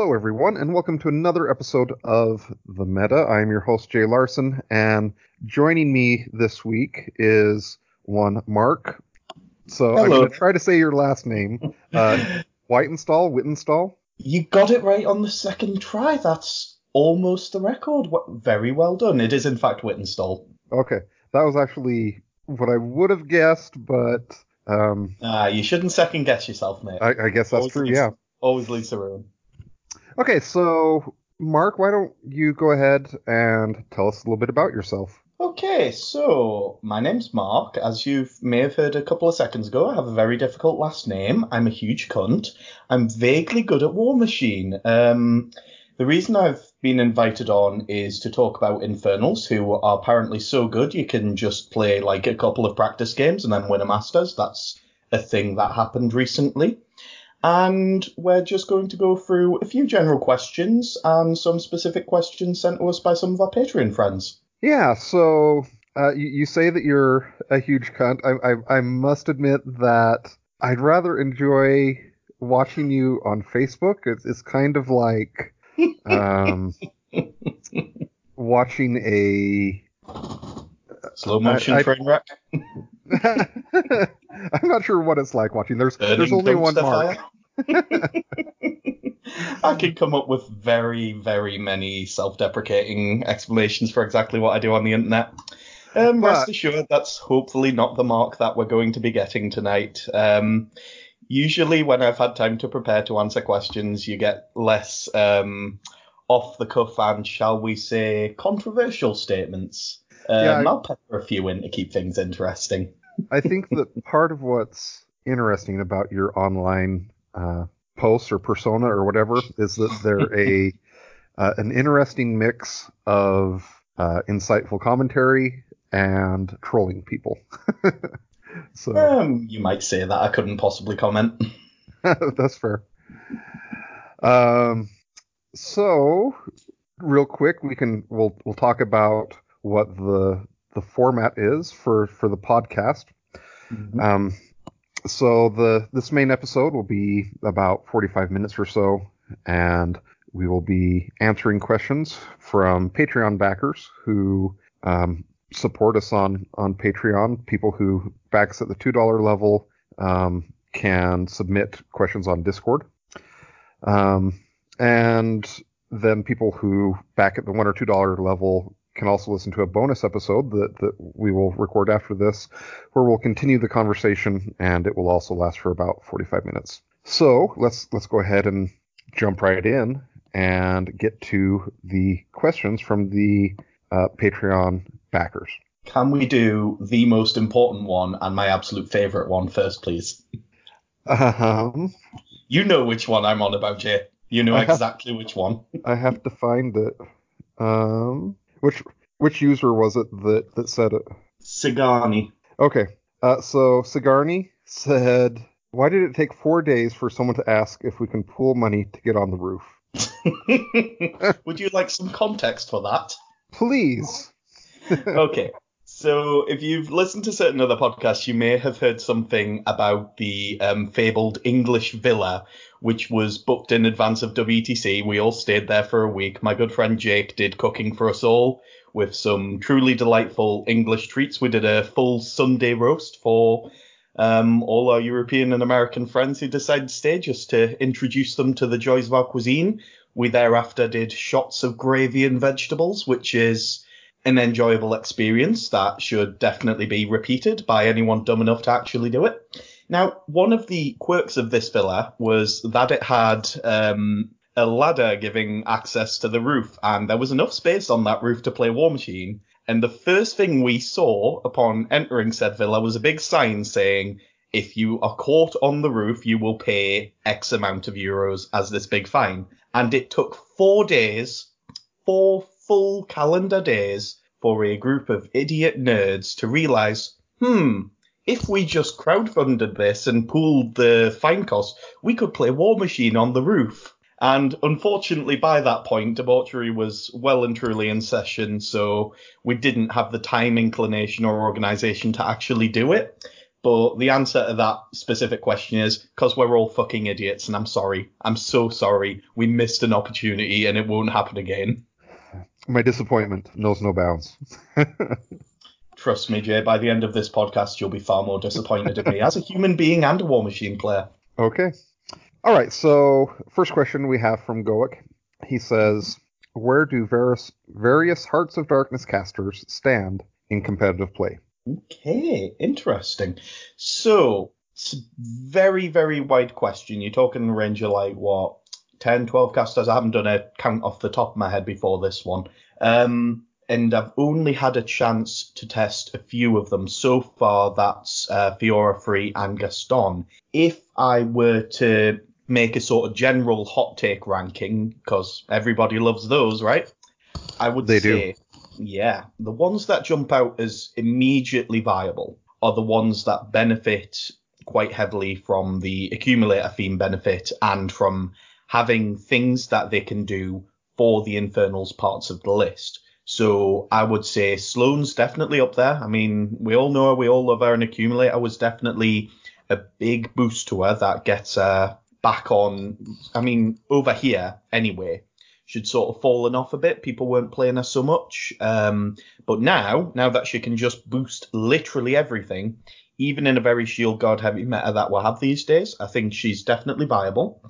Hello, everyone, and welcome to another episode of The Meta. I'm your host, Jay Larson, and joining me this week is one Mark. So I'm Hello. going to try to say your last name. Wittenstall? You got it right on the second try. That's almost the record. Very well done. It is, in fact, Wittenstall. Okay, that was actually what I would have guessed, but... You shouldn't second guess yourself, mate. I guess that's true, yeah. Always leads to ruin. Okay, so Mark, why don't you go ahead and tell us a little bit about yourself? Okay, so my name's Mark. As you may have heard a couple of seconds ago, I have a very difficult last name. I'm a huge cunt. I'm vaguely good at War Machine. The reason I've been invited on is to talk about Infernals, who are apparently so good you can just play like a couple of practice games and then win a Masters. That's a thing that happened recently. And we're just going to go through a few general questions and some specific questions sent to us by some of our Patreon friends. Yeah, so you say that you're a huge cunt. I must admit that I'd rather enjoy watching you on Facebook. It's kind of like watching a slow motion train wreck. I'm not sure what it's like watching. There's only one Mark. I can come up with very, very many self-deprecating explanations for exactly what I do on the internet. Rest assured, that's hopefully not the Mark that we're going to be getting tonight. Usually when I've had time to prepare to answer questions, you get less off the cuff and, shall we say, controversial statements. I'll pepper a few in to keep things interesting. I think that part of what's interesting about your online posts or persona or whatever is that they're an interesting mix of insightful commentary and trolling people. So you might say that. I couldn't possibly comment. That's fair. So real quick, we'll talk about what the format is for the podcast. Mm-hmm. So this main episode will be about 45 minutes or so, and we will be answering questions from Patreon backers who support us on Patreon. People who back us at the $2 level can submit questions on Discord. And then people who back at the $1 or $2 level can also listen to a bonus episode that we will record after this, where we'll continue the conversation, and it will also last for about 45 minutes. So let's go ahead and jump right in and get to the questions from the Patreon backers. Can we do the most important one and my absolute favorite one first, please? You know which one I'm on about, Jay. You know exactly which one. I have to find it. Which user was it that said it? Sigarni. Okay. So Sigarni said, "Why did it take 4 days for someone to ask if we can pool money to get on the roof?" Would you like some context for that? Please. Okay. So if you've listened to certain other podcasts, you may have heard something about the fabled English villa, which was booked in advance of WTC. We all stayed there for a week. My good friend Jake did cooking for us all with some truly delightful English treats. We did a full Sunday roast for all our European and American friends who decided to stay, just to introduce them to the joys of our cuisine. We thereafter did shots of gravy and vegetables, which is an enjoyable experience that should definitely be repeated by anyone dumb enough to actually do it. Now, one of the quirks of this villa was that it had a ladder giving access to the roof, and there was enough space on that roof to play War Machine. And the first thing we saw upon entering said villa was a big sign saying, if you are caught on the roof, you will pay X amount of euros as this big fine. And it took 4 days, 4 full calendar days, for a group of idiot nerds to realize, if we just crowdfunded this and pooled the fine cost, we could play War Machine on the roof. And unfortunately, by that point, debauchery was well and truly in session, so we didn't have the time, inclination, or organisation to actually do it. But the answer to that specific question is because we're all fucking idiots, and I'm sorry. I'm so sorry. We missed an opportunity, and it won't happen again. My disappointment knows no bounds. Trust me, Jay, by the end of this podcast, you'll be far more disappointed in me as a human being and a War Machine player. Okay. All right, so first question we have from Goic. He says, where do various Hearts of Darkness casters stand in competitive play? Okay, interesting. So, it's a very, very wide question. You're talking range of like, what, 10, 12 casters? I haven't done a count off the top of my head before this one. And I've only had a chance to test a few of them. So far, that's Fiora Free and Gaston. If I were to make a sort of general hot take ranking, because everybody loves those, right? I would say, yeah, the ones that jump out as immediately viable are the ones that benefit quite heavily from the accumulator theme benefit and from having things that they can do for the Infernals parts of the list. So I would say Sloane's definitely up there. I mean, we all know her, we all love her, and Accumulator was definitely a big boost to her that gets her back on, I mean, over here anyway. She'd sort of fallen off a bit. People weren't playing her so much. But now that she can just boost literally everything, even in a very Shield Guard heavy meta that we'll have these days, I think she's definitely viable.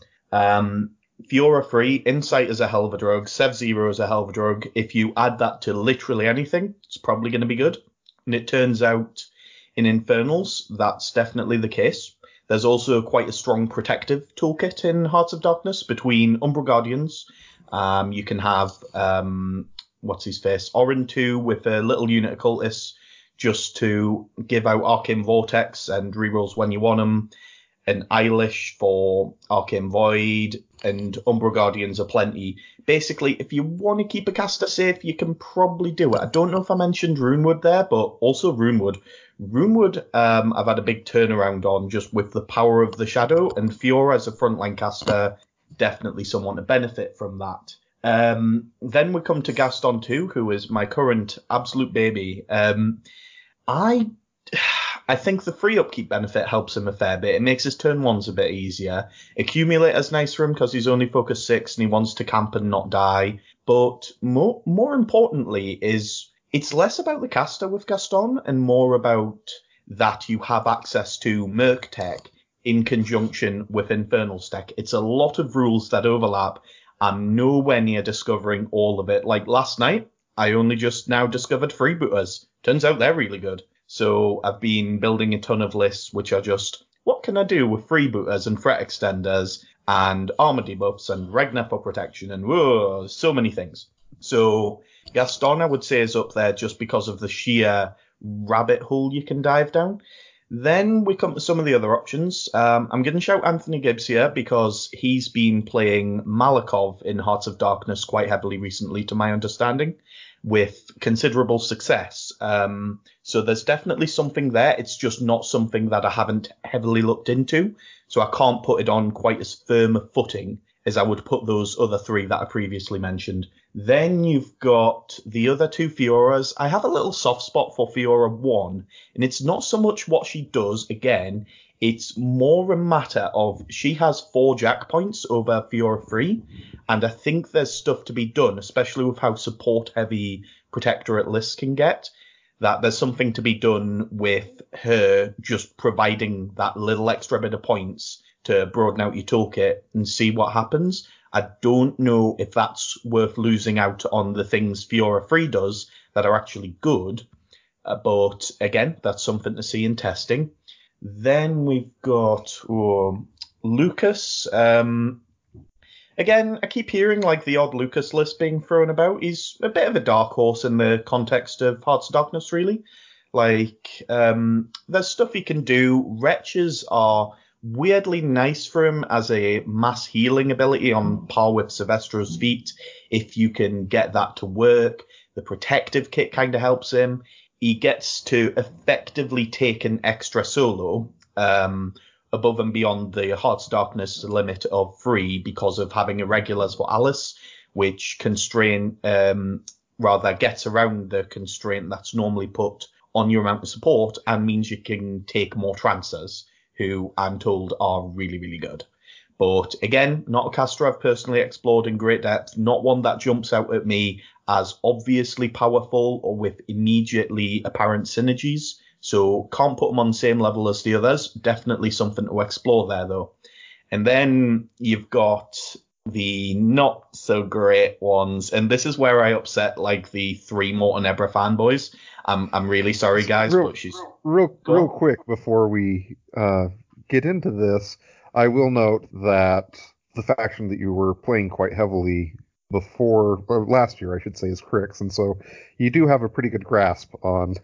Fiora Free, Insight is a hell of a drug. Sev Zero is a hell of a drug. If you add that to literally anything, it's probably going to be good. And it turns out in Infernals, that's definitely the case. There's also quite a strong protective toolkit in Hearts of Darkness between Umbral Guardians. You can have, what's his face, Orin 2 with a little unit of cultists just to give out Arcane Vortex and rerolls when you want them. And Eilish for Arcane Void, and Umbral Guardians are plenty. Basically, if you want to keep a caster safe, you can probably do it. I don't know if I mentioned Runewood there, but also Runewood. Runewood, I've had a big turnaround on just with the power of the Shadow, and Fiora as a frontline caster, definitely someone to benefit from that. Then we come to Gaston 2, who is my current absolute baby. I think the free upkeep benefit helps him a fair bit. It makes his turn ones a bit easier. Accumulator's nice for him because he's only focus 6 and he wants to camp and not die. But more importantly is it's less about the caster with Gaston and more about that you have access to Merc Tech in conjunction with Infernals Tech. It's a lot of rules that overlap. I'm nowhere near discovering all of it. Like last night, I only just now discovered freebooters. Turns out they're really good. So I've been building a ton of lists which are just, what can I do with freebooters and threat extenders and armor debuffs and Regna for protection and whoa, so many things. So Gaston, I would say, is up there just because of the sheer rabbit hole you can dive down. Then we come to some of the other options. I'm going to shout Anthony Gibbs here because he's been playing Malakov in Hearts of Darkness quite heavily recently, to my understanding, with considerable success. So there's definitely something there. It's just not something that I haven't heavily looked into. So I can't put it on quite as firm a footing as I would put those other three that I previously mentioned. Then you've got the other two Fioras. I have a little soft spot for Fiora 1, and it's not so much what she does, again, it's more a matter of she has 4 jack points over Fiora 3, and I think there's stuff to be done, especially with how support-heavy Protectorate lists can get, that there's something to be done with her just providing that little extra bit of points to broaden out your toolkit and see what happens. I don't know if that's worth losing out on the things Fiora 3 does that are actually good, but again, that's something to see in testing. Then we've got Lucas. Again, I keep hearing like the odd Lucas list being thrown about. He's a bit of a dark horse in the context of Hearts of Darkness, really. Like, there's stuff he can do. Wretches are weirdly nice for him as a mass healing ability on par with Sylvestro's feat, if you can get that to work. The protective kit kind of helps him. He gets to effectively take an extra solo above and beyond the Hearts of Darkness limit of 3 because of having irregulars for Alice, which gets around the constraint that's normally put on your amount of support and means you can take more Trancers, who I'm told are really, really good. But again, not a caster I've personally explored in great depth, not one that jumps out at me as obviously powerful or with immediately apparent synergies. So can't put them on the same level as the others. Definitely something to explore there, though. And then you've got the not so great ones, and this is where I upset like the 3 Morton Ebra fanboys. I'm really sorry, guys, but she's real quick before we get into this. I will note that the faction that you were playing quite heavily before, or last year, I should say, is Crix, and so you do have a pretty good grasp on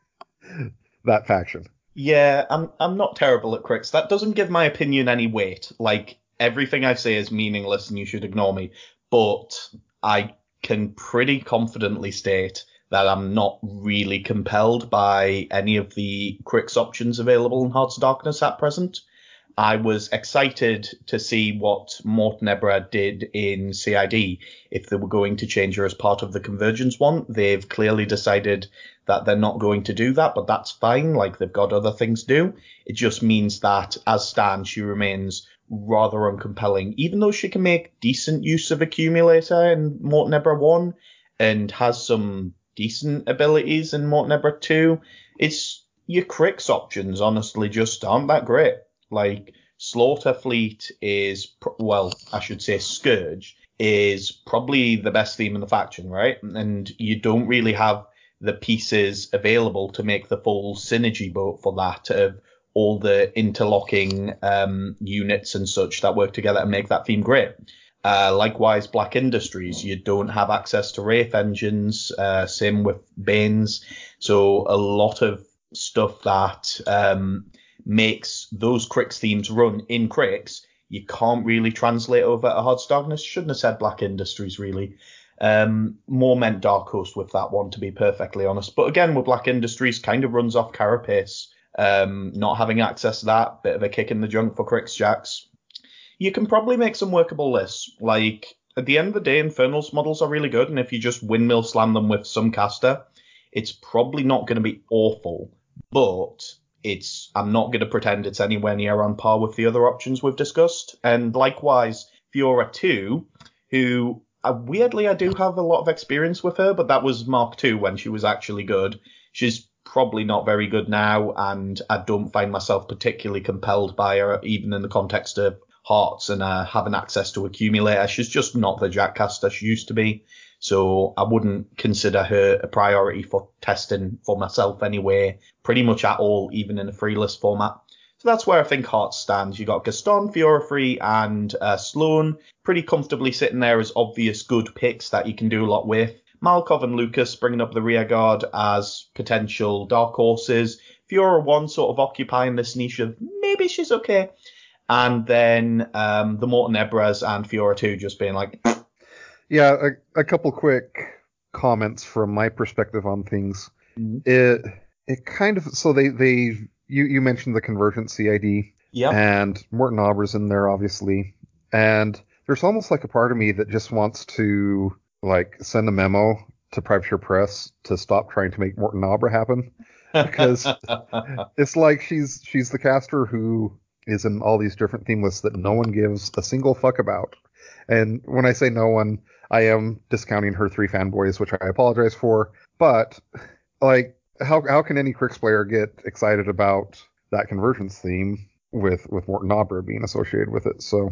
that faction. Yeah, I'm not terrible at Crix. That doesn't give my opinion any weight. Like, everything I say is meaningless and you should ignore me. But I can pretty confidently state that I'm not really compelled by any of the Crix options available in Hearts of Darkness at present. I was excited to see what Morton Ebra did in CID, if they were going to change her as part of the Convergence one. They've clearly decided that they're not going to do that, but that's fine. Like, they've got other things to do. It just means that, as stands, she remains rather uncompelling, even though she can make decent use of Accumulator in Morton Ebra 1 and has some decent abilities in Morton Ebra 2. It's your Crix options, honestly, just aren't that great. Like, Slaughter Fleet is, well, I should say Scourge is probably the best theme in the faction, right? And you don't really have the pieces available to make the full synergy boat for that, of all the interlocking units and such that work together and make that theme great. Likewise, Black Industries, you don't have access to Wraith engines, same with Banes. So a lot of stuff that makes those Crix themes run in Crix, you can't really translate over to Hearts of Darkness. Shouldn't have said Black Industries, really. More meant Dark Host with that one, to be perfectly honest. But again, with Black Industries, kind of runs off Carapace. Not having access to that, bit of a kick in the junk for Crix Jacks. You can probably make some workable lists. Like, at the end of the day, Infernals models are really good, and if you just windmill slam them with some caster, it's probably not going to be awful. But I'm not going to pretend it's anywhere near on par with the other options we've discussed. And likewise, Fiora 2, who, weirdly, I do have a lot of experience with her, but that was Mark II when she was actually good. She's probably not very good now, and I don't find myself particularly compelled by her, even in the context of Hearts and having access to Accumulator. She's just not the Jackcaster she used to be. So I wouldn't consider her a priority for testing for myself anyway, pretty much at all, even in a free list format. So that's where I think Hearts stands. You got Gaston, Fiora Free, and Sloan pretty comfortably sitting there as obvious good picks that you can do a lot with. Malkov and Lucas bringing up the rear guard as potential dark horses. Fiora 1 sort of occupying this niche of maybe she's okay. And then the Morton Ebras and Fiora 2 just being like... Yeah, a couple quick comments from my perspective on things. Mm-hmm. It kind of, so you mentioned the Convergent CID, yeah, and Morton Abra's in there obviously, and there's almost like a part of me that just wants to like send a memo to Privateer Press to stop trying to make Morton Abra happen, because it's like she's the caster who is in all these different theme lists that no one gives a single fuck about. And when I say no one, I am discounting her 3 fanboys, which I apologize for. But like, how can any Crix player get excited about that Convergence theme with Morton Abra being associated with it? So,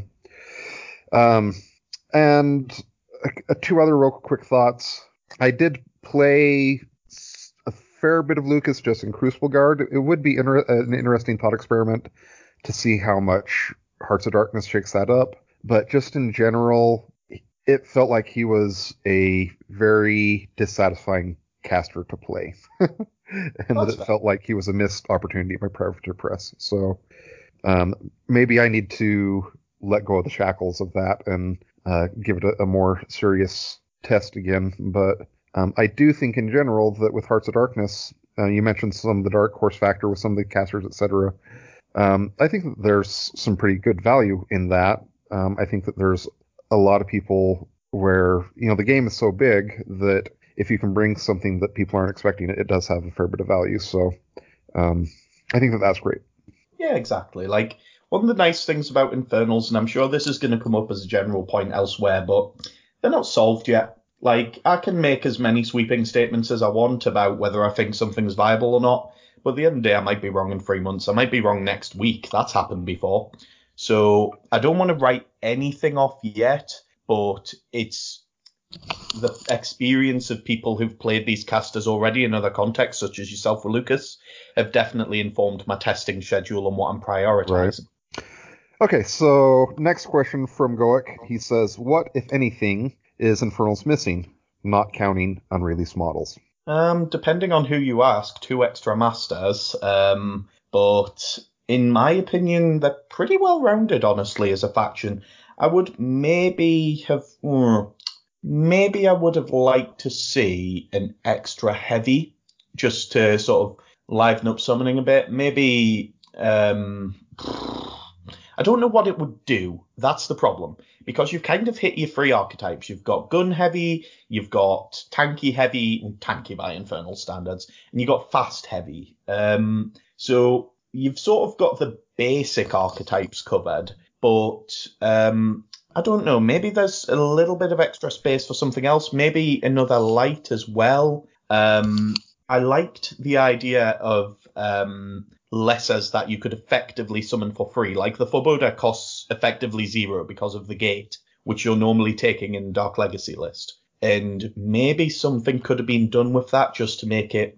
and 2 other real quick thoughts. I did play a fair bit of Lucas just in Crucible Guard. It would be an interesting thought experiment to see how much Hearts of Darkness shakes that up. But just in general, it felt like he was a very dissatisfying caster to play. And that it felt like he was a missed opportunity by Privateer Press. So maybe I need to let go of the shackles of that and give it a more serious test again. But I do think in general that with Hearts of Darkness, you mentioned some of the Dark Horse factor with some of the casters, etc. I think that there's some pretty good value in that. I think that there's a lot of people where, the game is so big that if you can bring something that people aren't expecting, it does have a fair bit of value. So I think that that's great. Yeah, exactly. Like, one of the nice things about Infernals, and I'm sure this is going to come up as a general point elsewhere, but they're not solved yet. Like, I can make as many sweeping statements as I want about whether I think something's viable or not, but at the end of the day, I might be wrong in 3 months. I might be wrong next week. That's happened before. So I don't want to write anything off yet, but it's the experience of people who've played these casters already in other contexts, such as yourself with Lucas, have definitely informed my testing schedule and what I'm prioritizing. Right. Okay, so next question from Goic. He says, what, if anything, is Infernals missing, not counting unreleased models? Depending on who you ask, 2 extra masters. But in my opinion, they're pretty well rounded, honestly, as a faction. I would maybe I would have liked to see an extra heavy, just to sort of liven up summoning a bit. Maybe, I don't know what it would do. That's the problem. Because you've kind of hit your 3 archetypes. You've got gun heavy, you've got tanky heavy, tanky by Infernal standards, and you've got fast heavy. So you've sort of got the basic archetypes covered, but I don't know. Maybe there's a little bit of extra space for something else. Maybe another light as well. I liked the idea of lessers that you could effectively summon for free. Like the Forebodar costs effectively 0 because of the gate, which you're normally taking in Dark Legacy list. And maybe something could have been done with that just to make it,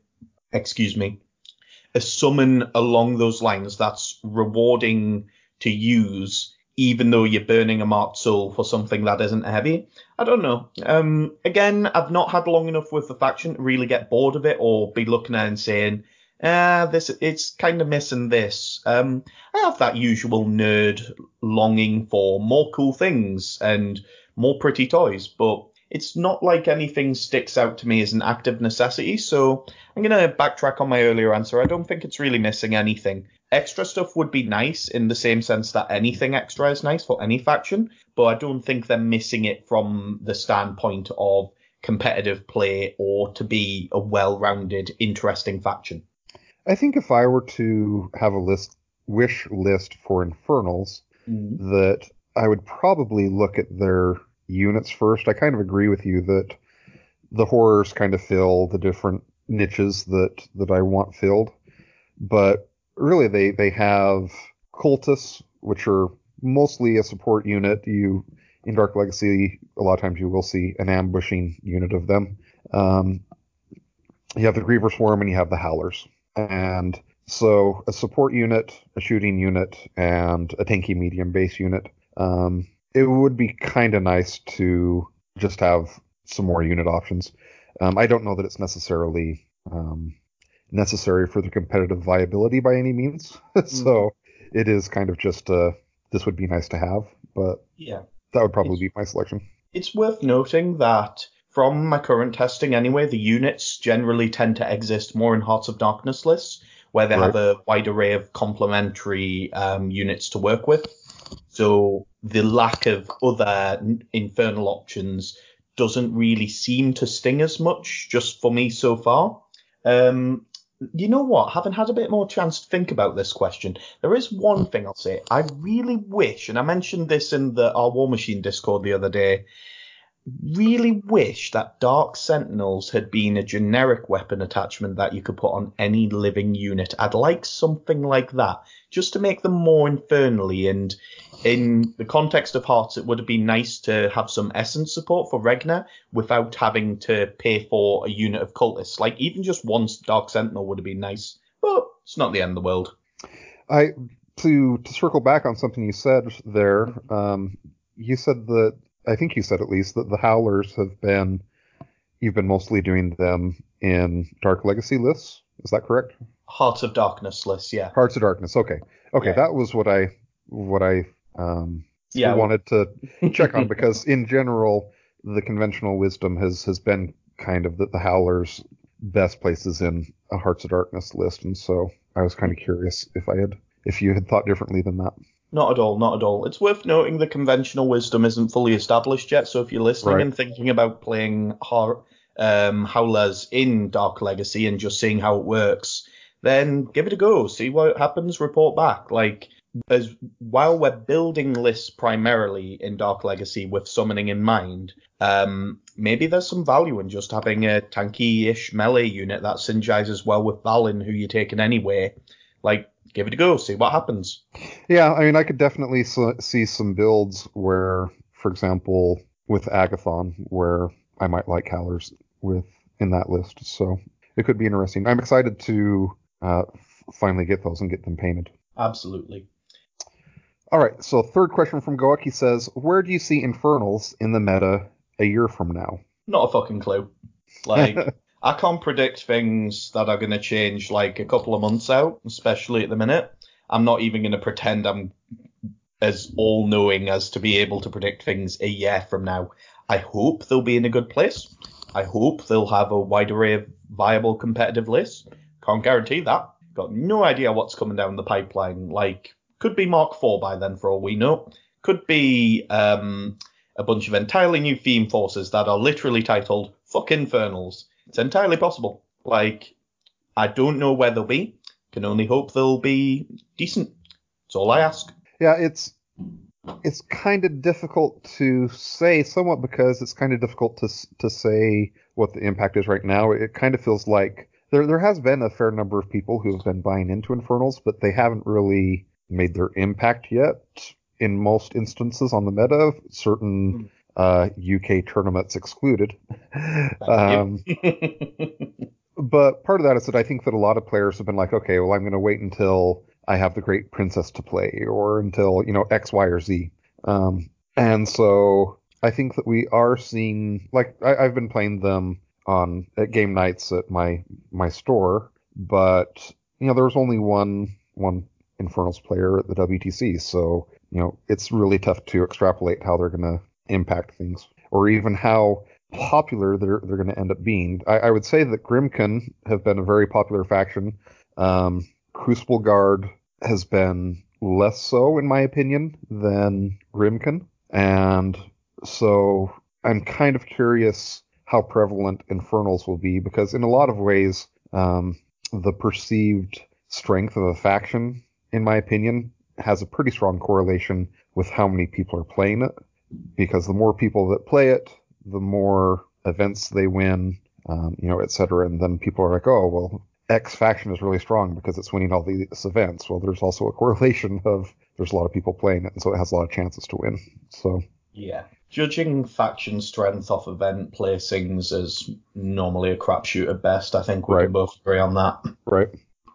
a summon along those lines that's rewarding to use, even though you're burning a marked soul for something that isn't heavy. I don't know. Again, I've not had long enough with the faction to really get bored of it or be looking at it and saying, it's kind of missing this. I have that usual nerd longing for more cool things and more pretty toys, but it's not like anything sticks out to me as an active necessity, so I'm going to backtrack on my earlier answer. I don't think it's really missing anything. Extra stuff would be nice in the same sense that anything extra is nice for any faction, but I don't think they're missing it from the standpoint of competitive play or to be a well-rounded, interesting faction. I think if I were to have a wish list for Infernals, that I would probably look at their units first. I kind of agree with you that the horrors kind of fill the different niches that I want filled, but really they have cultists, which are mostly a support unit. In Dark Legacy, a lot of times you will see an ambushing unit of them. You have the Griever Swarm and you have the Howlers. And so a support unit, a shooting unit, and a tanky medium base unit. It would be kind of nice to just have some more unit options. I don't know that it's necessarily necessary for the competitive viability by any means. So it is kind of just this would be nice to have, but yeah, that would probably be my selection. It's worth noting that from my current testing anyway, the units generally tend to exist more in Hearts of Darkness lists, where they have a wide array of complementary units to work with. So the lack of other Infernal options doesn't really seem to sting as much, just for me so far. You know what? Having had a bit more chance to think about this question, there is one thing I'll say. I really wish, and I mentioned this in our War Machine Discord the other day, really wish that Dark Sentinels had been a generic weapon attachment that you could put on any living unit. I'd like something like that, just to make them more infernally. And in the context of Hearts, it would have been nice to have some essence support for Regna without having to pay for a unit of cultists. Like, even just one Dark Sentinel would have been nice, but it's not the end of the world. To circle back on something you said there, you said that, I think you said at least, that the Howlers you've been mostly doing them in Dark Legacy lists. Is that correct? Hearts of Darkness lists, yeah. Hearts of Darkness, okay. Yeah. That was what I wanted to check on, because in general, the conventional wisdom has been kind of that the Howlers best places in a Hearts of Darkness list, and so I was kind of curious if you had thought differently than that. Not at all, not at all. It's worth noting the conventional wisdom isn't fully established yet, so if you're listening and thinking about playing Howlers in Dark Legacy and just seeing how it works, then give it a go. See what happens. Report back. Like, as while we're building lists primarily in Dark Legacy with summoning in mind, maybe there's some value in just having a tanky-ish melee unit that synergizes well with Balin, who you're taking anyway. Like, give it a go. See what happens. Yeah, I mean, I could definitely see some builds where, for example, with Agathon, where I might like Howlers in that list. So it could be interesting. I'm excited to finally get those and get them painted. Absolutely. All right, so third question from Goak. He says, where do you see Infernals in the meta a year from now? Not a fucking clue. Like, I can't predict things that are going to change like a couple of months out, especially at the minute. I'm not even going to pretend I'm as all-knowing as to be able to predict things a year from now. I hope they'll be in a good place. I hope they'll have a wide array of viable competitive lists. Can't guarantee that. Got no idea what's coming down the pipeline. Like, could be Mark IV by then for all we know. Could be a bunch of entirely new theme forces that are literally titled Fuck Infernals. It's entirely possible. Like, I don't know where they'll be. Can only hope they'll be decent. That's all I ask. Yeah, it's kind of difficult to say, somewhat because it's kind of difficult to say what the impact is right now. It kind of feels like there has been a fair number of people who have been buying into Infernals, but they haven't really made their impact yet in most instances on the meta, certain UK tournaments excluded. But part of that is that I think that a lot of players have been like, okay, well, I'm going to wait until I have the Great Princess to play, or until, X, Y, or Z. And so I think that we are seeing, like, I've been playing them at game nights at my store, but, there was only one Infernals player at the WTC, so, it's really tough to extrapolate how they're going to impact things, or even how popular they're going to end up being. I would say that Grimkin have been a very popular faction. Crucible Guard has been less so, in my opinion, than Grimkin, and so I'm kind of curious how prevalent Infernals will be, because in a lot of ways, the perceived strength of a faction, in my opinion, has a pretty strong correlation with how many people are playing it, because the more people that play it, the more events they win, et cetera. And then people are like, oh, well, X faction is really strong because it's winning all these events. Well, there's also a correlation of there's a lot of people playing it, and so it has a lot of chances to win. So yeah, judging faction strength off event placings is normally a crapshoot at best. I think we can both agree on that. Right.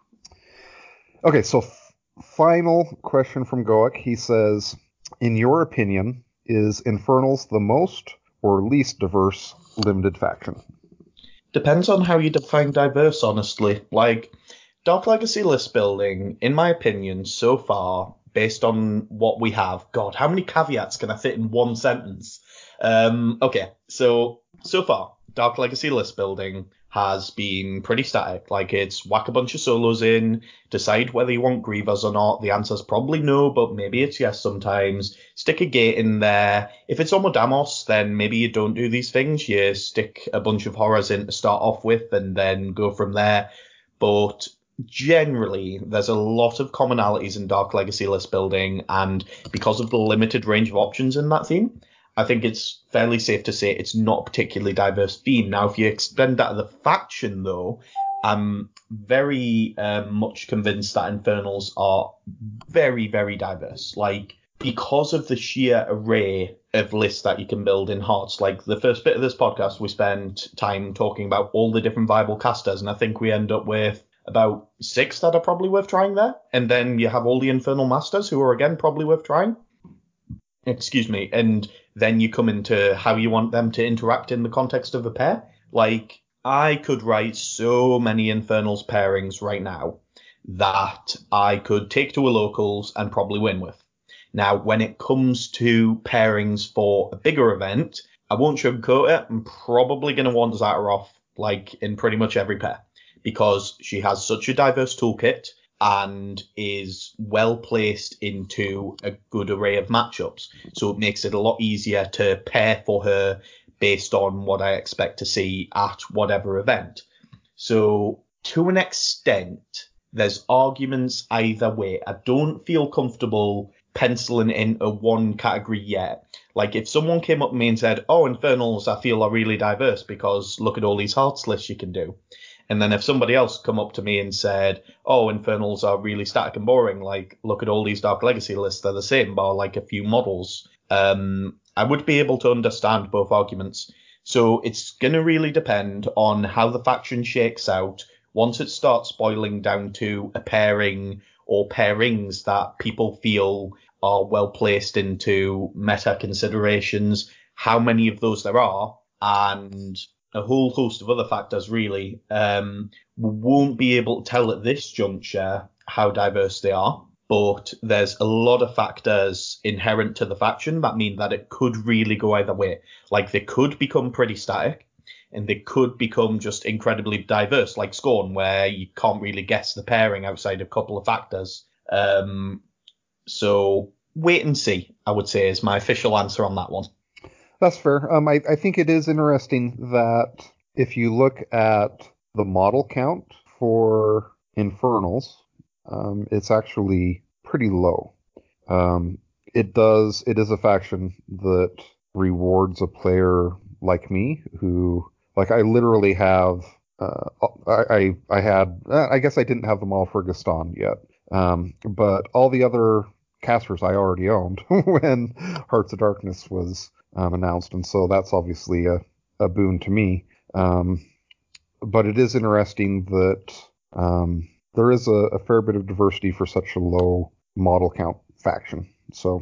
Okay, so final question from Goak. He says, in your opinion, is Infernals the most or least diverse limited faction? Depends on how you define diverse, honestly. Like, Dark Legacy list building, in my opinion, so far, based on what we have, God, how many caveats can I fit in one sentence? Okay, so far, Dark Legacy list building has been pretty static. Like, it's whack a bunch of solos in, decide whether you want Grievers or not. The answer's probably no, but maybe it's yes sometimes. Stick a gate in there. If it's Omodamos, then maybe you don't do these things. You stick a bunch of horrors in to start off with and then go from there. But generally, there's a lot of commonalities in Dark Legacy list building, and because of the limited range of options in that theme, I think it's fairly safe to say it's not a particularly diverse theme. Now, if you extend that to the faction, though, I'm very much convinced that Infernals are very, very diverse. Like, because of the sheer array of lists that you can build in Hearts. Like, the first bit of this podcast, we spent time talking about all the different viable casters, and I think we end up with about 6 that are probably worth trying there. And then you have all the Infernal Masters, who are, again, probably worth trying. Excuse me. And then you come into how you want them to interact in the context of a pair. Like, I could write so many Infernals pairings right now that I could take to a locals and probably win with. Now, when it comes to pairings for a bigger event, I won't sugarcoat it. I'm probably going to want Zataroth, like, in pretty much every pair, because she has such a diverse toolkit and is well placed into a good array of matchups. So it makes it a lot easier to pair for her based on what I expect to see at whatever event. So to an extent, there's arguments either way. I don't feel comfortable penciling into one category yet. Like if someone came up to me and said, oh, Infernals I feel are really diverse because look at all these Hearts lists you can do. And then if somebody else come up to me and said, oh, Infernals are really static and boring, like look at all these Dark Legacy lists, they're the same, bar like a few models, I would be able to understand both arguments. So it's going to really depend on how the faction shakes out once it starts boiling down to a pairing or pairings that people feel are well placed into meta considerations, how many of those there are, and a whole host of other factors, really. We won't be able to tell at this juncture how diverse they are, but there's a lot of factors inherent to the faction that mean that it could really go either way. Like, they could become pretty static, and they could become just incredibly diverse, like Scorn, where you can't really guess the pairing outside a couple of factors. So wait and see, I would say, is my official answer on that one. That's fair. I think it is interesting that if you look at the model count for Infernals, it's actually pretty low. It is a faction that rewards a player like me who, like, I literally have, I guess I didn't have them all for Gaston yet. But all the other casters I already owned when Hearts of Darkness was announced, and so that's obviously a boon to me. But it is interesting that there is a fair bit of diversity for such a low model count faction. So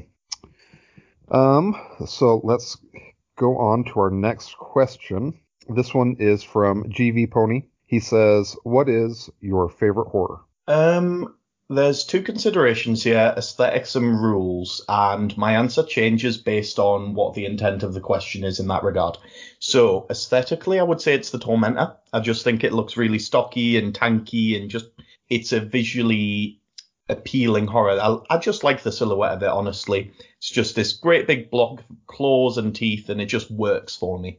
let's go on to our next question. This one is from GV Pony. He says, "What is your favorite horror?" There's two considerations here, aesthetics and rules, and my answer changes based on what the intent of the question is in that regard. So, aesthetically, I would say it's the Tormentor. I just think it looks really stocky and tanky, and just it's a visually appealing horror. I just like the silhouette of it, honestly. It's just this great big block of claws and teeth, and it just works for me.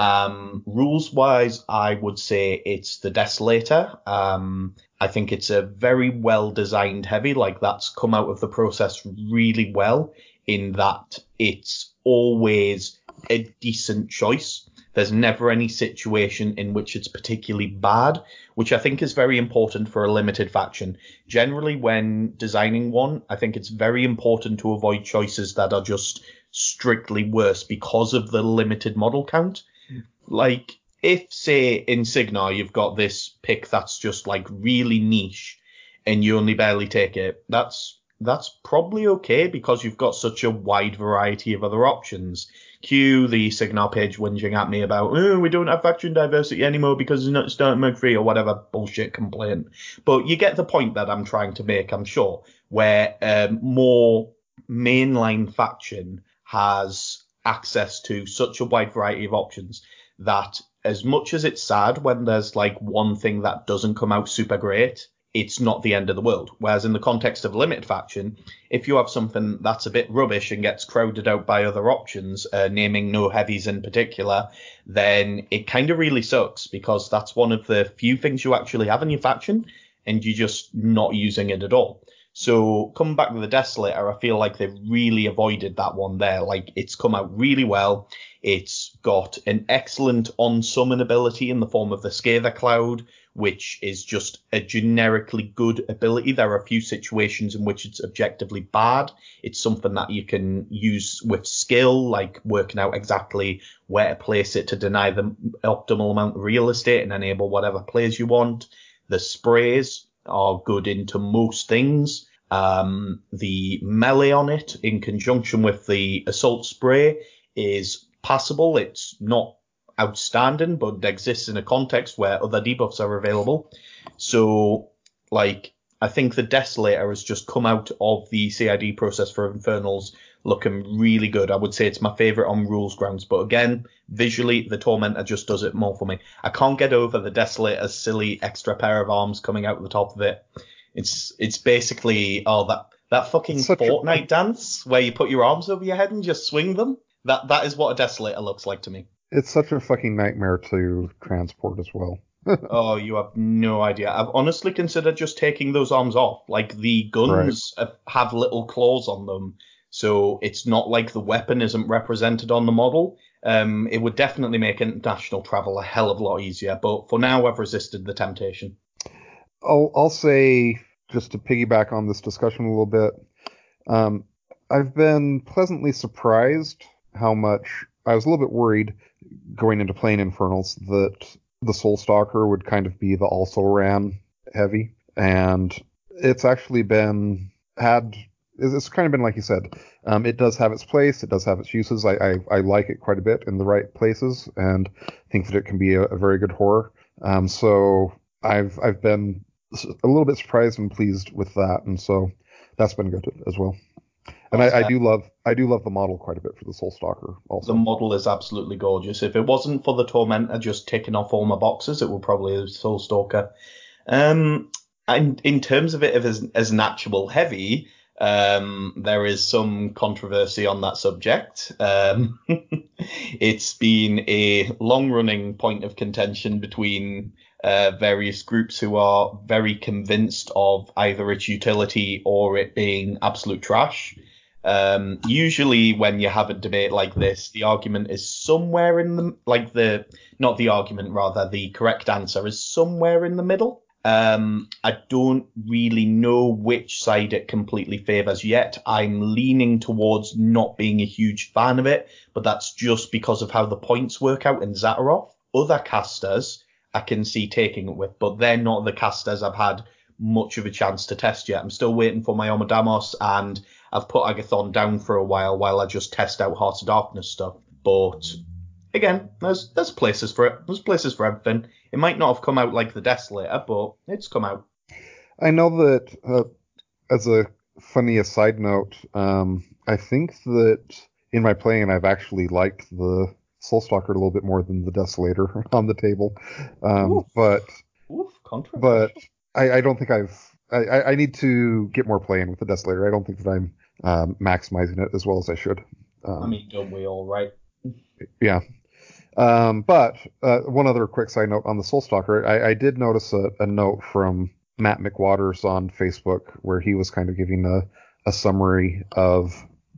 Rules-wise, I would say it's the Desolator. I think it's a very well-designed heavy, like that's come out of the process really well in that it's always a decent choice. There's never any situation in which it's particularly bad, which I think is very important for a limited faction. Generally, when designing one, I think it's very important to avoid choices that are just strictly worse because of the limited model count. Like, if, say, in Signar, you've got this pick that's just, like, really niche and you only barely take it, that's probably okay because you've got such a wide variety of other options. Cue the Signar page whinging at me about, oh, we don't have faction diversity anymore because it's not starting Merc free or whatever bullshit complaint. But you get the point that I'm trying to make, I'm sure, where more mainline faction has access to such a wide variety of options that as much as it's sad when there's like one thing that doesn't come out super great, it's not the end of the world. Whereas in the context of limited faction, if you have something that's a bit rubbish and gets crowded out by other options, naming no heavies in particular, then it kind of really sucks because that's one of the few things you actually have in your faction and you're just not using it at all. So coming back to the Desolator, I feel like they've really avoided that one there. Like, it's come out really well. It's got an excellent on-summon ability in the form of the Scather Cloud, which is just a generically good ability. There are a few situations in which it's objectively bad. It's something that you can use with skill, like working out exactly where to place it to deny the optimal amount of real estate and enable whatever plays you want. The sprays are good into most things. The melee on it, in conjunction with the assault spray, is passable. It's not outstanding, but exists in a context where other debuffs are available. So, like, I think the Desolator has just come out of the CID process for Infernals looking really good. I would say it's my favourite on rules grounds, but again, visually, the Tormentor just does it more for me. I can't get over the Desolator's silly extra pair of arms coming out the top of it. It's basically that fucking Fortnite dance where you put your arms over your head and just swing them. That is what a Desolator looks like to me. It's such a fucking nightmare to transport as well. Oh, you have no idea. I've honestly considered just taking those arms off. Like the Right. guns have little claws on them, so it's not like the weapon isn't represented on the model. It would definitely make international travel a hell of a lot easier, but for now, I've resisted the temptation. I'll say, just to piggyback on this discussion a little bit, um, I've been pleasantly surprised how much I was a little bit worried going into playing Infernals that the Soul Stalker would kind of be the also ran heavy, and it's actually been had. It's kind of been like you said. It does have its place. It does have its uses. I like it quite a bit in the right places, and think that it can be a very good horror. So I've been a little bit surprised and pleased with that, and so that's been good as well. And Oh, I fair. do love the model quite a bit for the Soul Stalker The also. model is absolutely gorgeous. If it wasn't for the Tormentor just ticking off all my boxes, it would probably be Soul Stalker. And in terms of it as an actual heavy, there is some controversy on that subject. It's been a long-running point of contention between various groups who are very convinced of either its utility or it being absolute trash. Usually when you have a debate like this, the argument is somewhere in not the argument, rather, the correct answer is somewhere in the middle. I don't really know which side it completely favors yet. I'm leaning towards not being a huge fan of it, but that's just because of how the points work out in Zataroth. Other casters I can see taking it with, but they're not the casters I've had much of a chance to test yet. I'm still waiting for my Omodamos, and I've put Agathon down for a while I just test out Heart of Darkness stuff. But again, there's places for it. There's places for everything. It might not have come out like the Desolator, but it's come out. I know that as a funny aside note, I think that in my playing I've actually liked the Soulstalker a little bit more than the Desolator on the table. Oof, But oof, but controversial. I don't think I need to get more playing with the Desolator. I don't think that I'm maximizing it as well as I should. I Um, mean, don't we all, right? yeah. But one other quick side note on the Soulstalker, I did notice a note from Matt McWaters on Facebook where he was kind of giving a summary of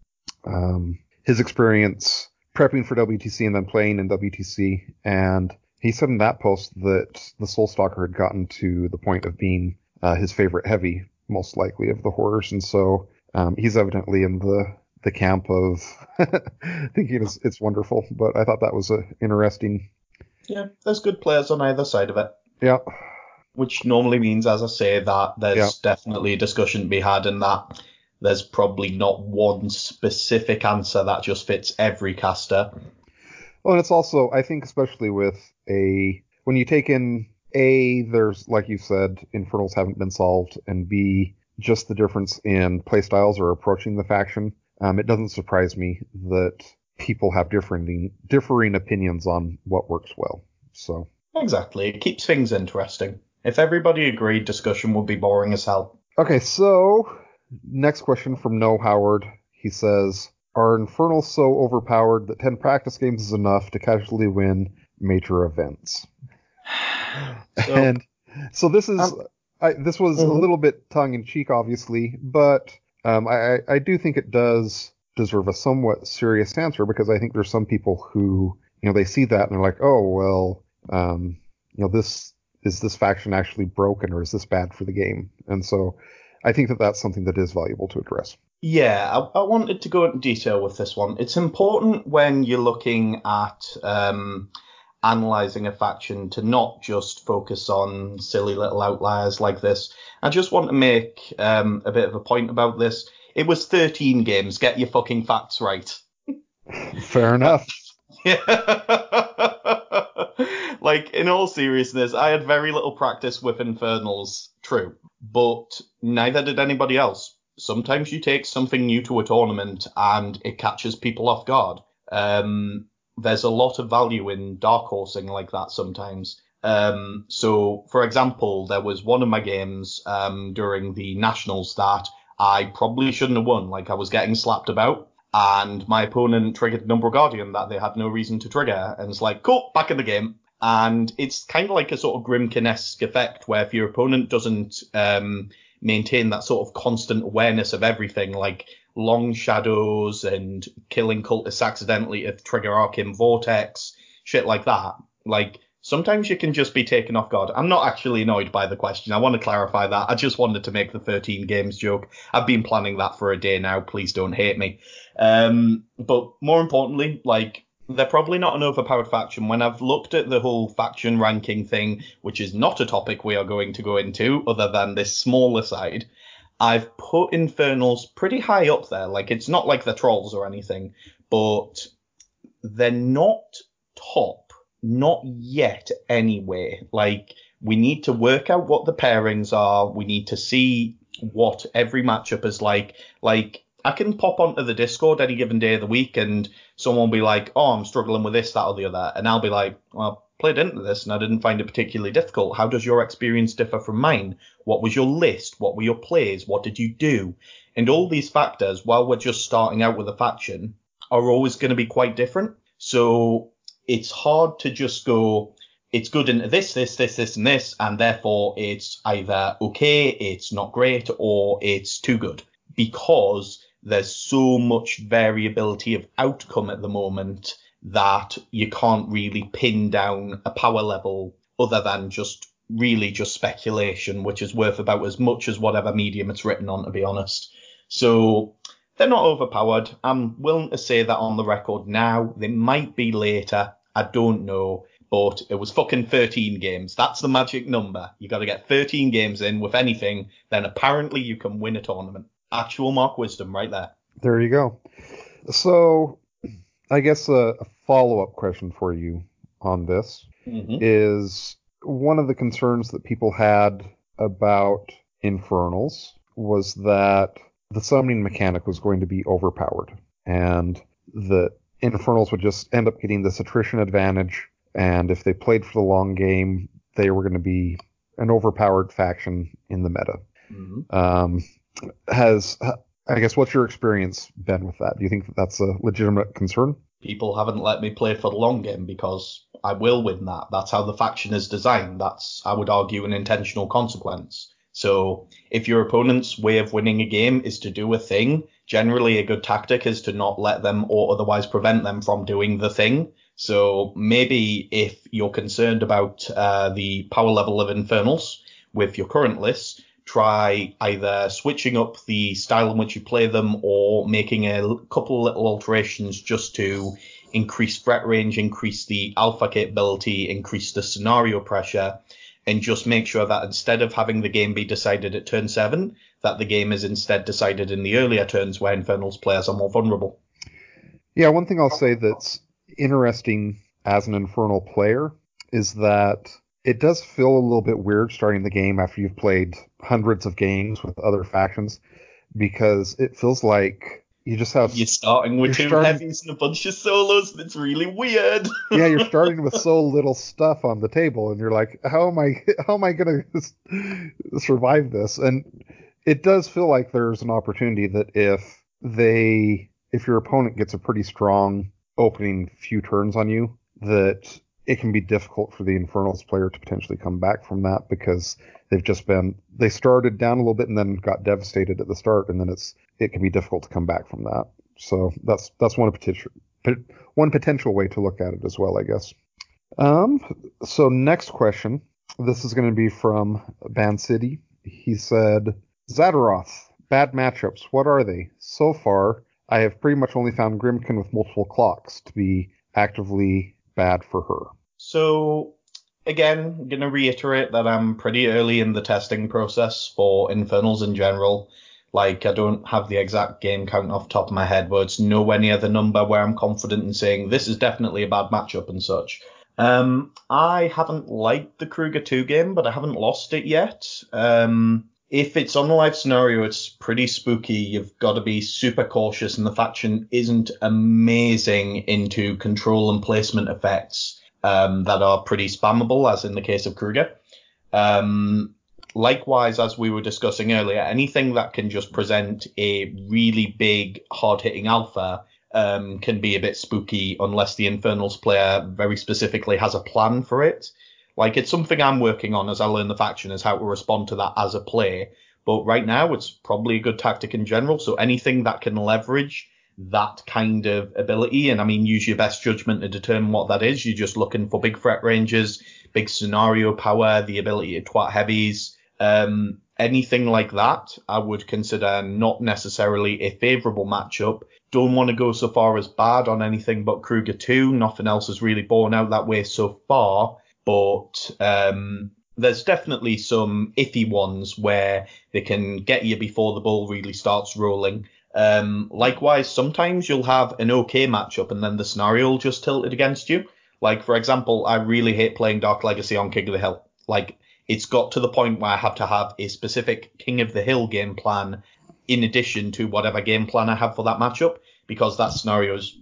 his experience prepping for WTC and then playing in WTC. And he said in that post that the Soulstalker had gotten to the point of being his favorite heavy, most likely, of the horrors. And so he's evidently in the camp of thinking it's wonderful. But I thought that was a interesting. Yeah, there's good players on either side of it, Yeah, which normally means, as I say, that yeah. there's definitely a discussion to be had, and that there's probably not one specific answer that just fits every caster. Well, and it's also, I think, especially with when you take in there's, like you said, Infernals haven't been solved, and B, just the difference in playstyles or approaching the faction. It doesn't surprise me that people have differing opinions on what works well. So, Exactly, it keeps things interesting. If everybody agreed, discussion would be boring as hell. okay, so next question from No Howard. He says, "Are Infernals so overpowered that 10 practice games is enough to casually win major events?" So, And so um, this was a mhm. little bit tongue in cheek, obviously, but I do think it does deserve a somewhat serious answer because I think there's some people who, they see that and they're like, oh, well, this faction actually broken or is this bad for the game? And so I think that that's something that is valuable to address. Yeah, I wanted to go into detail with this one. It's important when you're looking at analyzing a faction to not just focus on silly little outliers like this. I just want to make a bit of a point about this. It was 13 games. Get your fucking facts right. Fair Uh, enough. yeah. Like, in all seriousness, I had very little practice with Infernals, true, but neither did anybody else. Sometimes you take something new to a tournament and it catches people off guard. There's a lot of value in dark horsing like that sometimes. So, for example, there was one of my games during the Nationals that I probably shouldn't have won. Like, I was getting slapped about. and my opponent triggered an Umbral Guardian that they had no reason to trigger, and it's like, cool, back in the game. And it's kind of like a sort of Grimkin-esque effect where if your opponent doesn't maintain that sort of constant awareness of everything, like long shadows and killing cultists accidentally to trigger Arcane Vortex, shit like that, like sometimes you can just be taken off guard. I'm not actually annoyed by the question. I want to clarify that. I just wanted to make the 13 games joke. I've been planning that for a day now. Please don't hate me. But more importantly, like, they're probably not an overpowered faction. When I've looked at the whole faction ranking thing, which is not a topic we are going to go into other than this small aside, I've put Infernals pretty high up there. Like, it's not like they're trolls or anything, but they're not top. Not yet, anyway. Like, we need to work out what the pairings are. We need to see what every matchup is like. Like, I can pop onto the Discord any given day of the week and someone will be like, oh, I'm struggling with this, that, or the other. And I'll be like, well, I played into this and I didn't find it particularly difficult. How does your experience differ from mine? What was your list? What were your plays? What did you do? And all these factors, while we're just starting out with a faction, are always going to be quite different. So it's hard to just go, it's good into this, and this, and therefore it's either okay, it's not great, or it's too good. Because there's so much variability of outcome at the moment that you can't really pin down a power level other than just speculation, which is worth about as much as whatever medium it's written on, to be honest. So they're not overpowered. I'm willing to say that on the record now. They might be later. I don't know. But it was fucking 13 games. That's the magic number. You got to get 13 games in with anything. Then apparently you can win a tournament. Actual Mark Wisdom right there. There you go. So I guess a follow-up question for you on this is one of the concerns that people had about Infernals was that the summoning mechanic was going to be overpowered and that Infernals would just end up getting this attrition advantage, and if they played for the long game, they were going to be an overpowered faction in the meta. I guess, what's your experience been with that? Do you think that that's a legitimate concern? People haven't let me play for the long game because I will win that. That's how the faction is designed. That's, I would argue, an intentional consequence. So if your opponent's way of winning a game is to do a thing, generally a good tactic is to not let them or otherwise prevent them from doing the thing. So maybe if you're concerned about the power level of Infernals with your current list, try either switching up the style in which you play them or making a couple of little alterations just to increase threat range, increase the alpha capability, increase the scenario pressure, and just make sure that instead of having the game be decided at turn 7, that the game is instead decided in the earlier turns where Infernals players are more vulnerable. Yeah, one thing I'll say that's interesting as an Infernal player is that it does feel a little bit weird starting the game after you've played hundreds of games with other factions, because it feels like you just have... You're starting with two heavies and a bunch of solos, and it's really weird. Yeah, you're starting with so little stuff on the table, and you're like, how am I going to survive this? And it does feel like there's an opportunity that if your opponent gets a pretty strong opening few turns on you, that it can be difficult for the Infernals player to potentially come back from that, because they started down a little bit and then got devastated at the start, and then it can be difficult to come back from that. So that's one potential way to look at it as well, I guess. So next question. This is going to be from Ban City. He said, Zadaroth, bad matchups. What are they? So far, I have pretty much only found Grimkin with multiple clocks to be actively bad for her. So, again, I'm going to reiterate that I'm pretty early in the testing process for Infernals in general. Like, I don't have the exact game count off the top of my head, but it's nowhere near the number where I'm confident in saying this is definitely a bad matchup and such. I haven't liked the Kruger 2 game, but I haven't lost it yet. If it's on a live scenario, it's pretty spooky. You've got to be super cautious, and the faction isn't amazing into control and placement effects that are pretty spammable, as in the case of Kruger. Likewise, as we were discussing earlier, anything that can just present a really big, hard-hitting alpha can be a bit spooky unless the Infernals player very specifically has a plan for it. Like, it's something I'm working on as I learn the faction, is how to respond to that as a play. But right now, it's probably a good tactic in general. So anything that can leverage that kind of ability, and I mean, use your best judgment to determine what that is. You're just looking for big threat ranges, big scenario power, the ability to twat heavies. Anything like that, I would consider not necessarily a favourable matchup. Don't want to go so far as bad on anything but Kruger 2. Nothing else has really borne out that way so far. But there's definitely some iffy ones where they can get you before the ball really starts rolling. Likewise, sometimes you'll have an okay matchup and then the scenario will just tilt it against you. Like, for example, I really hate playing Dark Legacy on King of the Hill. Like, it's got to the point where I have to have a specific King of the Hill game plan in addition to whatever game plan I have for that matchup, because that scenario is,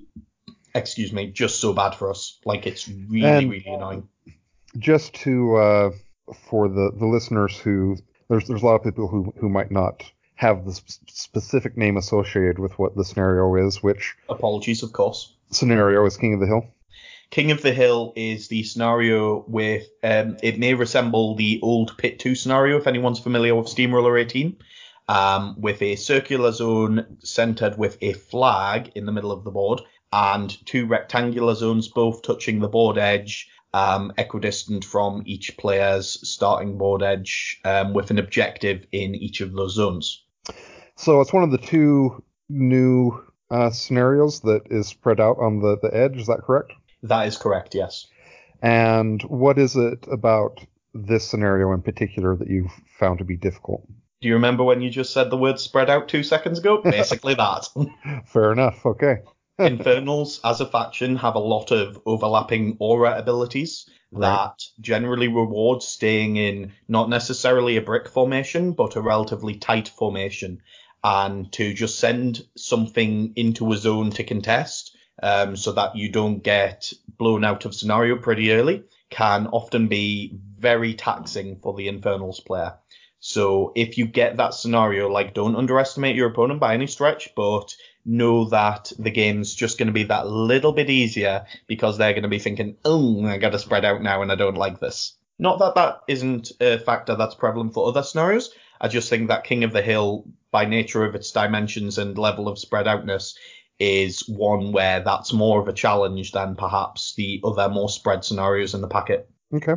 just so bad for us. Like, it's really annoying. Just to, for the listeners who, there's a lot of people who might not have the specific name associated with what the scenario is, which... Apologies, of course. Scenario is King of the Hill? King of the Hill is the scenario with, it may resemble the old Pit 2 scenario, if anyone's familiar with Steamroller 18, with a circular zone centered with a flag in the middle of the board, and 2 rectangular zones both touching the board edge, equidistant from each player's starting board edge, with an objective in each of those zones. So it's one of the 2 new scenarios that is spread out on the edge, is that correct? That is correct, yes. And what is it about this scenario in particular that you've found to be difficult? Do you remember when you just said the word spread out 2 seconds ago? Basically that. Fair enough, okay. Infernals, as a faction, have a lot of overlapping aura abilities that generally reward staying in not necessarily a brick formation, but a relatively tight formation. And to just send something into a zone to contest, so that you don't get blown out of scenario pretty early, can often be very taxing for the Infernals player. So if you get that scenario, like, don't underestimate your opponent by any stretch, but know that the game's just going to be that little bit easier because they're going to be thinking, oh, I got to spread out now and I don't like this. Not that that isn't a factor that's prevalent for other scenarios. I just think that King of the Hill, by nature of its dimensions and level of spread outness, is one where that's more of a challenge than perhaps the other more spread scenarios in the packet. Okay.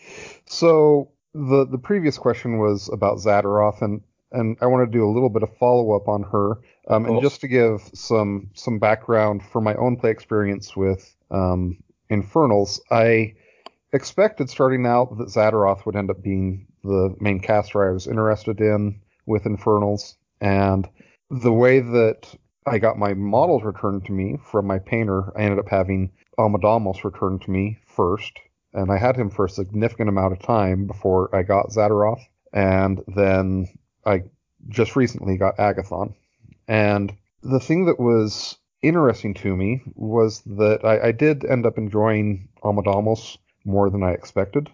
So the previous question was about Zadaroth, and I want to do a little bit of follow-up on her. And just to give some background for my own play experience with Infernals, I expected starting out that Zadaroth would end up being the main caster I was interested in with Infernals, and the way that I got my models returned to me from my painter, I ended up having Amadamos returned to me first, and I had him for a significant amount of time before I got Zadaroth, and then I just recently got Agathon. And the thing that was interesting to me was that I did end up enjoying Amadamos more than I expected,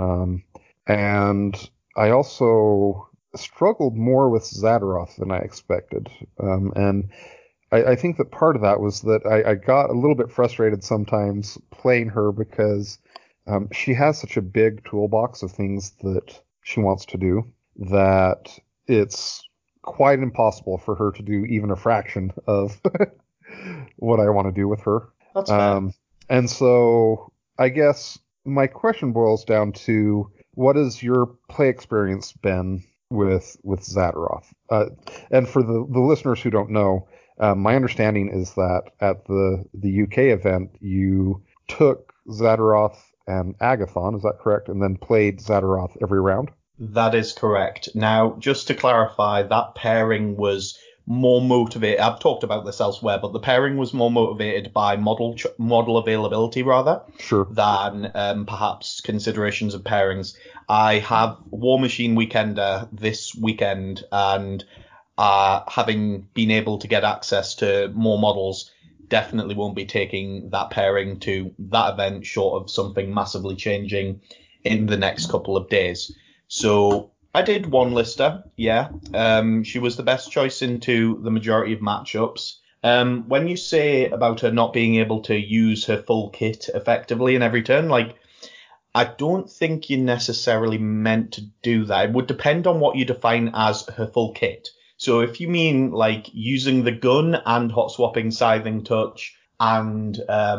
and I also struggled more with Zadaroth than I expected, and I think that part of that was that I got a little bit frustrated sometimes playing her because she has such a big toolbox of things that she wants to do that it's quite impossible for her to do even a fraction of what I want to do with her. That's fair. And so I guess my question boils down to, what has your play experience been with Zadaroth? And for the listeners who don't know, my understanding is that at the UK event, you took Zadaroth and Agathon, is that correct? And then played Zadaroth every round? That is correct. Now, just to clarify, that pairing was more motivated. I've talked about this elsewhere, but the pairing was more motivated by model availability rather than perhaps considerations of pairings. I have War Machine Weekender this weekend, and having been able to get access to more models, definitely won't be taking that pairing to that event short of something massively changing in the next couple of days. So I did one lister, yeah. She was the best choice into the majority of matchups. When you say about her not being able to use her full kit effectively in every turn, like, I don't think you're necessarily meant to do that. It would depend on what you define as her full kit. So if you mean like using the gun and hot swapping, scything touch, and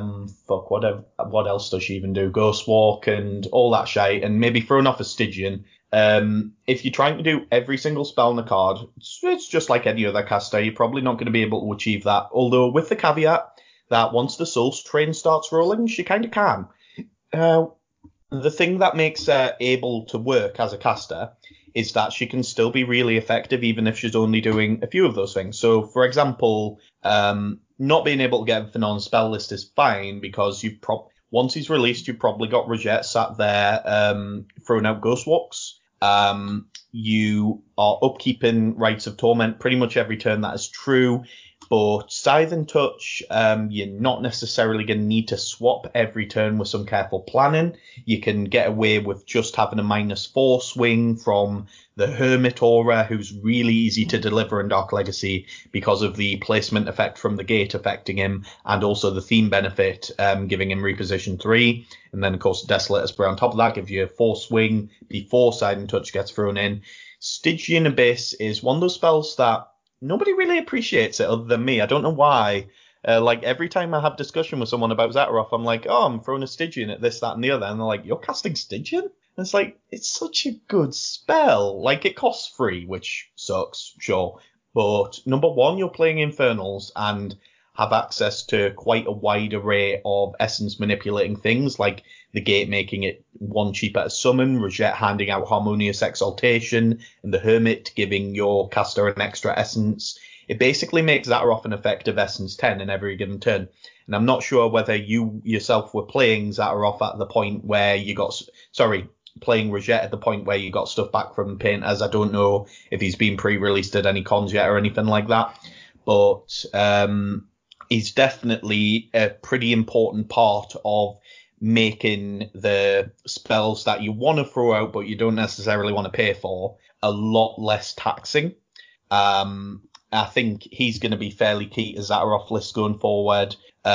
what else does she even do? Ghost walk and all that shite, and maybe throwing off a Stygian. If you're trying to do every single spell on the card, it's just like any other caster. You're probably not going to be able to achieve that. Although with the caveat that once the Souls train starts rolling, she kind of can. Uh, the thing that makes her able to work as a caster is that she can still be really effective even if she's only doing a few of those things. So, for example, not being able to get everything on spell list is fine because once he's released, you've probably got Reject sat there throwing out Ghost Walks. You are upkeeping Rites of Torment pretty much every turn. That is true. But Scythe and Touch, you're not necessarily going to need to swap every turn with some careful planning. You can get away with just having a -4 swing from the Hermit Aura, who's really easy to deliver in Dark Legacy because of the placement effect from the gate affecting him, and also the theme benefit giving him reposition 3. And then, of course, Desolate Esper on top of that gives you a 4 swing before Scythe and Touch gets thrown in. Stygian Abyss is one of those spells that nobody really appreciates it other than me. I don't know why. Like every time I have discussion with someone about Zataroth, I'm like, oh, I'm throwing a Stygian at this, that, and the other. And they're like, you're casting Stygian? And it's like, it's such a good spell. Like, it costs 3, which sucks, sure. But number one, you're playing Infernals and have access to quite a wide array of essence manipulating things, like the gate making it 1 cheaper to summon, Reject handing out Harmonious Exaltation, and the Hermit giving your caster an extra essence. It basically makes Zataroth an effective essence 10 in every given turn. And I'm not sure whether you yourself were playing Zataroth at the point where you got, playing Reject at the point where you got stuff back from Painters. I don't know if he's been pre-released at any cons yet or anything like that. But he's definitely a pretty important part of making the spells that you want to throw out but you don't necessarily want to pay for a lot less taxing. I think he's going to be fairly key to Zataroth list going forward.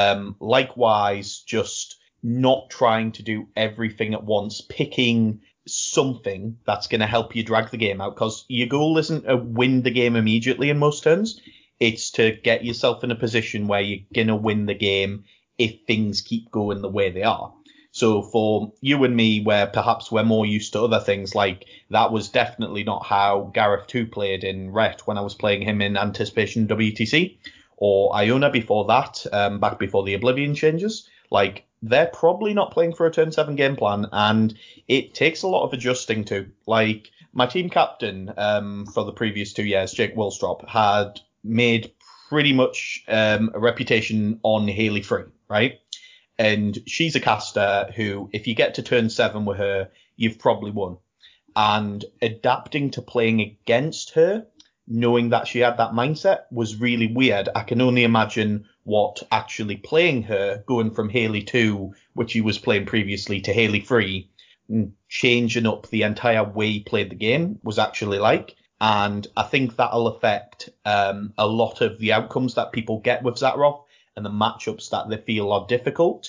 Likewise, just not trying to do everything at once, picking something that's going to help you drag the game out, because your goal isn't to win the game immediately in most turns. It's to get yourself in a position where you're going to win the game if things keep going the way they are. So for you and me, where perhaps we're more used to other things, like that was definitely not how Gareth 2 played in Ret when I was playing him in Anticipation WTC, or Iona before that, back before the Oblivion changes. Like, they're probably not playing for a turn 7 game plan, and it takes a lot of adjusting to. Like, my team captain for the previous 2 years, Jake Wilstrop, had made pretty much a reputation on Haley Free, right? And she's a caster who, if you get to turn 7 with her, you've probably won. And adapting to playing against her, knowing that she had that mindset, was really weird. I can only imagine what actually playing her, going from Haley 2, which he was playing previously, to Haley 3, changing up the entire way he played the game, was actually like. And I think that'll affect a lot of the outcomes that people get with Zataroth and the matchups that they feel are difficult,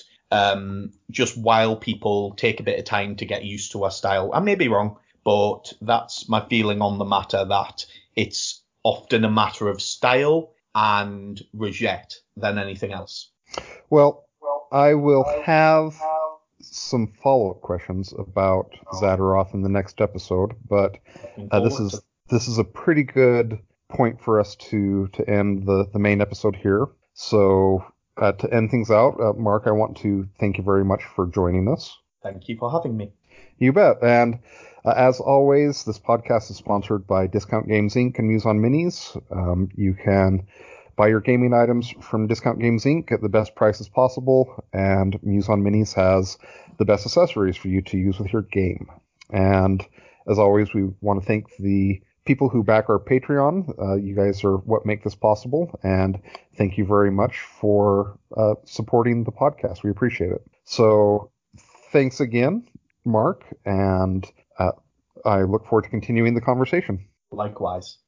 just while people take a bit of time to get used to our style. I may be wrong, but that's my feeling on the matter, that it's often a matter of style and Reject than anything else. Well, I will have some follow-up questions about Zataroth in the next episode, but this is a pretty good point for us to end the main episode here. So to end things out, Mark, I want to thank you very much for joining us. Thank you for having me. You bet. And as always, this podcast is sponsored by Discount Games Inc. and Muson Minis. You can buy your gaming items from Discount Games Inc. at the best prices possible, and Muson Minis has the best accessories for you to use with your game. And as always, we want to thank the people who back our Patreon. You guys are what make this possible, and thank you very much for supporting the podcast. We appreciate it. So thanks again, Mark, and I look forward to continuing the conversation. Likewise.